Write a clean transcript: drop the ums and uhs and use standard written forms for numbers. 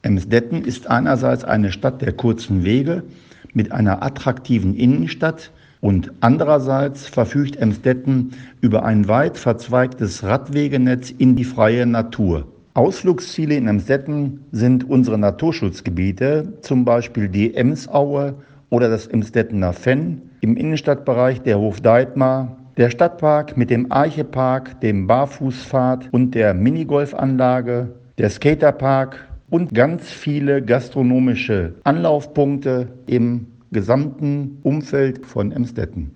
Emsdetten ist einerseits eine Stadt der kurzen Wege mit einer attraktiven Innenstadt und andererseits verfügt Emsdetten über ein weit verzweigtes Radwegenetz in die freie Natur. Ausflugsziele in Emsdetten sind unsere Naturschutzgebiete, zum Beispiel die Emsaue oder das Emsdettener Fenn, im Innenstadtbereich der Hof Deitmar, der Stadtpark mit dem Arche-Park, dem Barfußpfad und der Minigolfanlage, der Skaterpark und ganz viele gastronomische Anlaufpunkte im gesamten Umfeld von Emsdetten.